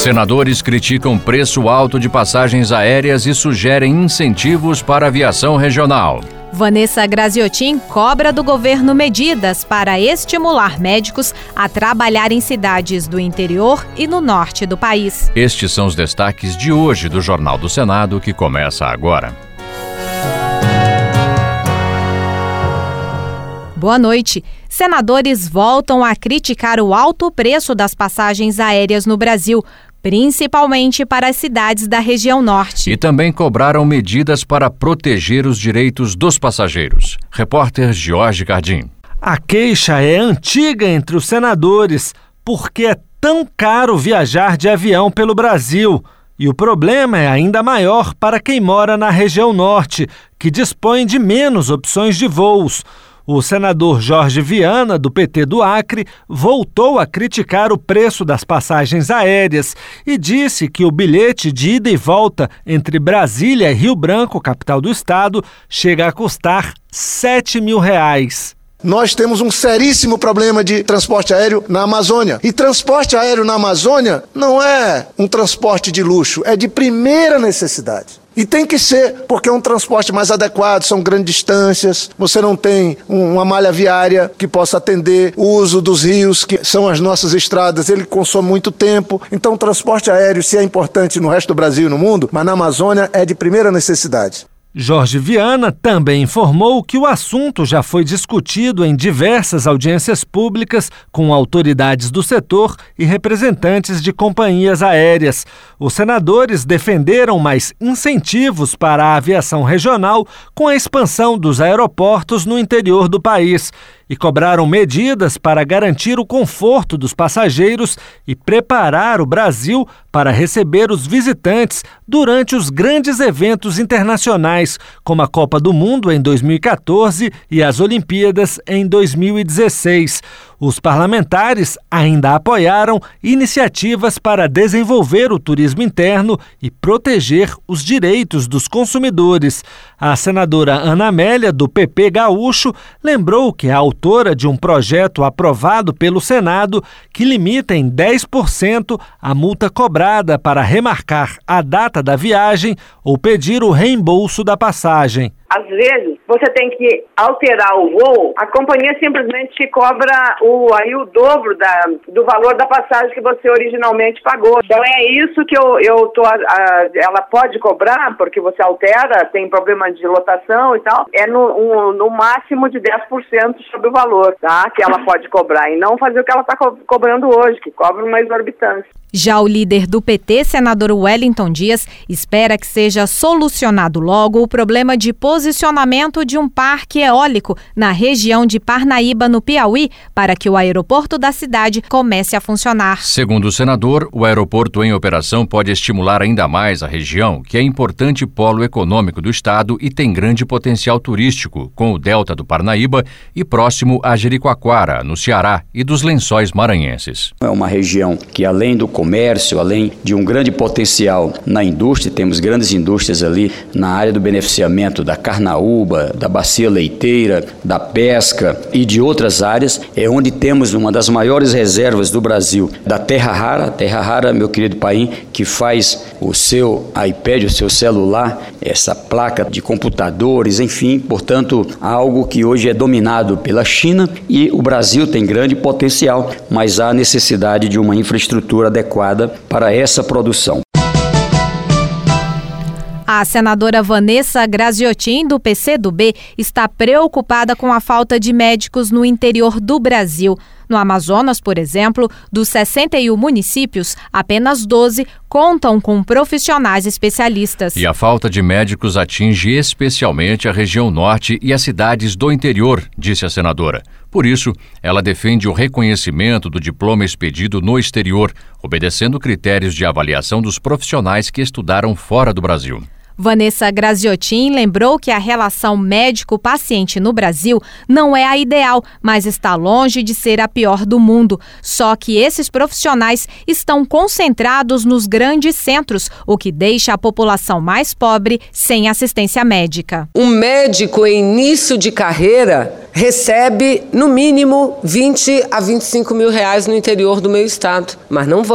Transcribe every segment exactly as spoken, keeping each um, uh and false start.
Senadores criticam preço alto de passagens aéreas e sugerem incentivos para a aviação regional. Vanessa Graziotin cobra do governo medidas para estimular médicos a trabalhar em cidades do interior e no norte do país. Estes são os destaques de hoje do Jornal do Senado, que começa agora. Boa noite. Senadores voltam a criticar o alto preço das passagens aéreas no Brasil, principalmente para as cidades da região norte. E também cobraram medidas para proteger os direitos dos passageiros. Repórter Jorge Cardim. A queixa é antiga entre os senadores, porque é tão caro viajar de avião pelo Brasil. E o problema é ainda maior para quem mora na região norte, que dispõe de menos opções de voos. O senador Jorge Viana, do P T do Acre, voltou a criticar o preço das passagens aéreas e disse que o bilhete de ida e volta entre Brasília e Rio Branco, capital do estado, chega a custar sete mil reais. Nós temos um seríssimo problema de transporte aéreo na Amazônia. E transporte aéreo na Amazônia não é um transporte de luxo, é de primeira necessidade. E tem que ser, porque é um transporte mais adequado, são grandes distâncias, você não tem uma malha viária que possa atender o uso dos rios, que são as nossas estradas, ele consome muito tempo. Então o transporte aéreo, se é importante no resto do Brasil e no mundo, mas na Amazônia é de primeira necessidade. Jorge Viana também informou que o assunto já foi discutido em diversas audiências públicas com autoridades do setor e representantes de companhias aéreas. Os senadores defenderam mais incentivos para a aviação regional com a expansão dos aeroportos no interior do país e cobraram medidas para garantir o conforto dos passageiros e preparar o Brasil para receber os visitantes durante os grandes eventos internacionais, como a Copa do Mundo em dois mil e quatorze e as Olimpíadas em dois mil e dezesseis. Os parlamentares ainda apoiaram iniciativas para desenvolver o turismo interno e proteger os direitos dos consumidores. A senadora Ana Amélia, do P P gaúcho, lembrou que é autora de um projeto aprovado pelo Senado que limita em dez por cento a multa cobrada para remarcar a data da viagem ou pedir o reembolso da passagem. Às vezes, você tem que alterar o voo, a companhia simplesmente te cobra o, aí o dobro da, do valor da passagem que você originalmente pagou. Então é isso que eu, eu tô, a, a, ela pode cobrar, porque você altera, tem problema de lotação e tal, é no, um, no máximo de dez por cento sobre o valor, tá? Que ela pode cobrar, e não fazer o que ela está co- cobrando hoje, que cobra uma exorbitância. Já o líder do P T, senador Wellington Dias, espera que seja solucionado logo o problema de posicionamento de um parque eólico na região de Parnaíba, no Piauí, para que o aeroporto da cidade comece a funcionar. Segundo o senador, o aeroporto em operação pode estimular ainda mais a região, que é importante polo econômico do estado e tem grande potencial turístico, com o delta do Parnaíba e próximo a Jericoacoara, no Ceará, e dos Lençóis Maranhenses. É uma região que, além do comércio, além de um grande potencial na indústria, temos grandes indústrias ali na área do beneficiamento da carnaúba, da bacia leiteira, da pesca e de outras áreas, é onde temos uma das maiores reservas do Brasil, da terra rara, terra rara, meu querido Paim, que faz o seu iPad, o seu celular, essa placa de computadores, enfim, portanto, algo que hoje é dominado pela China, e o Brasil tem grande potencial, mas há necessidade de uma infraestrutura adequada para essa produção. A senadora Vanessa Graziotin, do P C do B, está preocupada com a falta de médicos no interior do Brasil. No Amazonas, por exemplo, dos sessenta e um municípios, apenas doze contam com profissionais especialistas. E a falta de médicos atinge especialmente a região norte e as cidades do interior, disse a senadora. Por isso, ela defende o reconhecimento do diploma expedido no exterior, obedecendo critérios de avaliação dos profissionais que estudaram fora do Brasil. Vanessa Graziotin lembrou que a relação médico-paciente no Brasil não é a ideal, mas está longe de ser a pior do mundo. Só que esses profissionais estão concentrados nos grandes centros, o que deixa a população mais pobre sem assistência médica. Um médico em início de carreira recebe, no mínimo, vinte a vinte e cinco mil reais no interior do meu estado, mas não vão.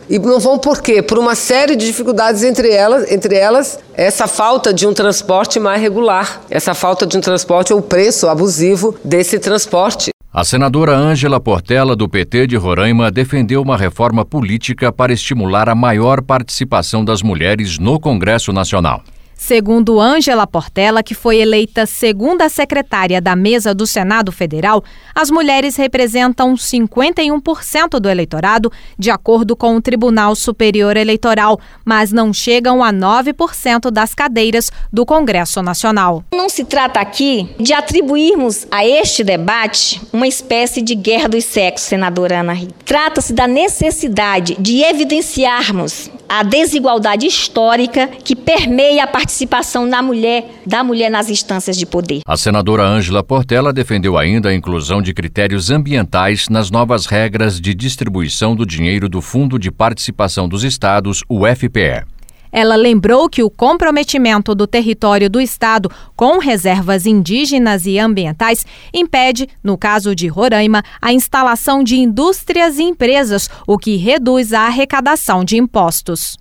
E não vão por quê? Por uma série de dificuldades, entre elas, entre elas essa falta de um transporte mais regular, essa falta de um transporte ou o preço abusivo desse transporte. A senadora Ângela Portela, do P T de Roraima, defendeu uma reforma política para estimular a maior participação das mulheres no Congresso Nacional. Segundo Ângela Portela, que foi eleita segunda secretária da mesa do Senado Federal, as mulheres representam cinquenta e um por cento do eleitorado, de acordo com o Tribunal Superior Eleitoral, mas não chegam a nove por cento das cadeiras do Congresso Nacional. Não se trata aqui de atribuirmos a este debate uma espécie de guerra dos sexos, senadora Ana Rita. Trata-se da necessidade de evidenciarmos a desigualdade histórica que permeia a participação da mulher, da mulher nas instâncias de poder. A senadora Ângela Portela defendeu ainda a inclusão de critérios ambientais nas novas regras de distribuição do dinheiro do Fundo de Participação dos Estados, o F P E. Ela lembrou que o comprometimento do território do Estado com reservas indígenas e ambientais impede, no caso de Roraima, a instalação de indústrias e empresas, o que reduz a arrecadação de impostos.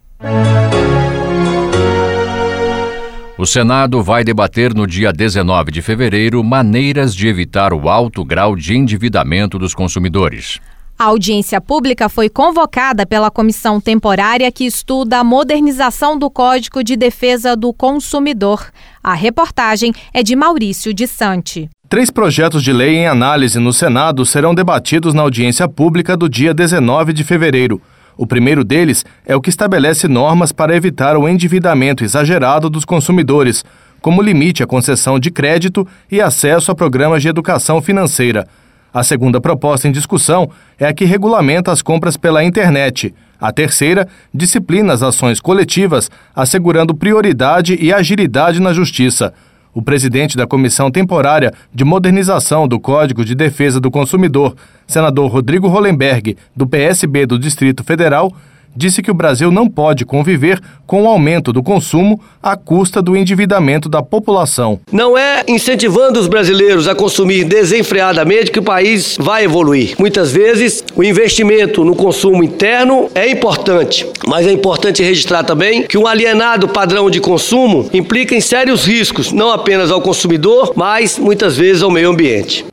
O Senado vai debater no dia dezenove de fevereiro maneiras de evitar o alto grau de endividamento dos consumidores. A audiência pública foi convocada pela comissão temporária que estuda a modernização do Código de Defesa do Consumidor. A reportagem é de Maurício de Santi. Três projetos de lei em análise no Senado serão debatidos na audiência pública do dia dezenove de fevereiro. O primeiro deles é o que estabelece normas para evitar o endividamento exagerado dos consumidores, como limite à concessão de crédito e acesso a programas de educação financeira. A segunda proposta em discussão é a que regulamenta as compras pela internet. A terceira disciplina as ações coletivas, assegurando prioridade e agilidade na justiça. O presidente da Comissão Temporária de Modernização do Código de Defesa do Consumidor, senador Rodrigo Hollenberg, do P S B do Distrito Federal, disse que o Brasil não pode conviver com o aumento do consumo à custa do endividamento da população. Não é incentivando os brasileiros a consumir desenfreadamente que o país vai evoluir. Muitas vezes, o investimento no consumo interno é importante, mas é importante registrar também que um alienado padrão de consumo implica em sérios riscos, não apenas ao consumidor, mas muitas vezes ao meio ambiente.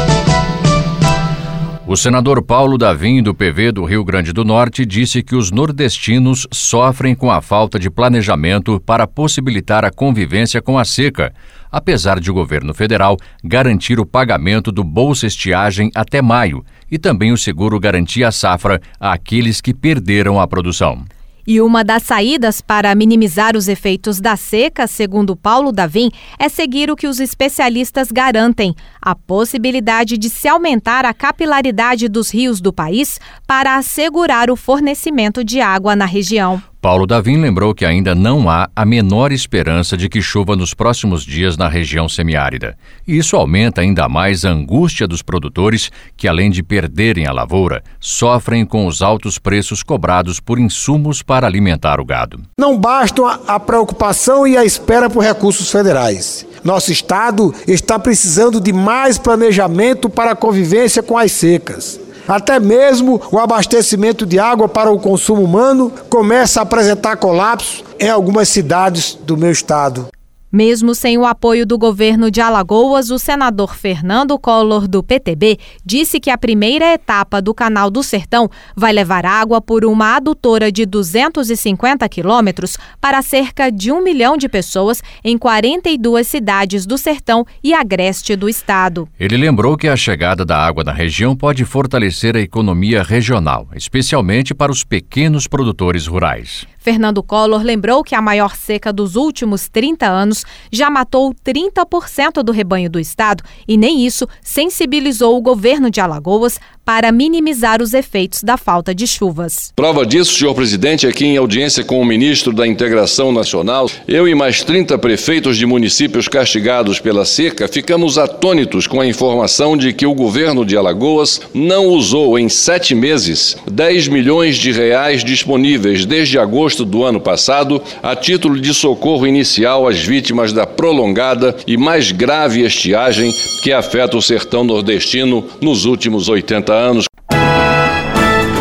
O senador Paulo Davim, do P V do Rio Grande do Norte, disse que os nordestinos sofrem com a falta de planejamento para possibilitar a convivência com a seca, apesar de o governo federal garantir o pagamento do Bolsa Estiagem até maio e também o seguro Garantia Safra àqueles que perderam a produção. E uma das saídas para minimizar os efeitos da seca, segundo Paulo Davim, é seguir o que os especialistas garantem: a possibilidade de se aumentar a capilaridade dos rios do país para assegurar o fornecimento de água na região. Paulo Davim lembrou que ainda não há a menor esperança de que chova nos próximos dias na região semiárida. E isso aumenta ainda mais a angústia dos produtores que, além de perderem a lavoura, sofrem com os altos preços cobrados por insumos para alimentar o gado. Não bastam a preocupação e a espera por recursos federais. Nosso estado está precisando de mais planejamento para a convivência com as secas. Até mesmo o abastecimento de água para o consumo humano começa a apresentar colapso em algumas cidades do meu estado. Mesmo sem o apoio do governo de Alagoas, o senador Fernando Collor, do P T B, disse que a primeira etapa do Canal do Sertão vai levar água por uma adutora de duzentos e cinquenta quilômetros para cerca de um milhão de pessoas em quarenta e duas cidades do Sertão e agreste do estado. Ele lembrou que a chegada da água na região pode fortalecer a economia regional, especialmente para os pequenos produtores rurais. Fernando Collor lembrou que a maior seca dos últimos trinta anos já matou trinta por cento do rebanho do estado e nem isso sensibilizou o governo de Alagoas para minimizar os efeitos da falta de chuvas. Prova disso, senhor presidente, aqui em audiência com o ministro da Integração Nacional, eu e mais trinta prefeitos de municípios castigados pela seca ficamos atônitos com a informação de que o governo de Alagoas não usou em sete meses dez milhões de reais disponíveis desde agosto do ano passado a título de socorro inicial às vítimas da prolongada e mais grave estiagem que afeta o sertão nordestino nos últimos oitenta anos.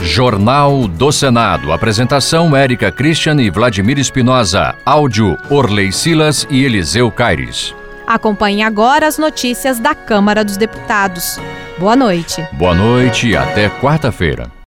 Jornal do Senado. Apresentação: Érica Christian e Vladimir Espinosa. Áudio: Orley Silas e Eliseu Caires. Acompanhe agora as notícias da Câmara dos Deputados. Boa noite. Boa noite e até quarta-feira.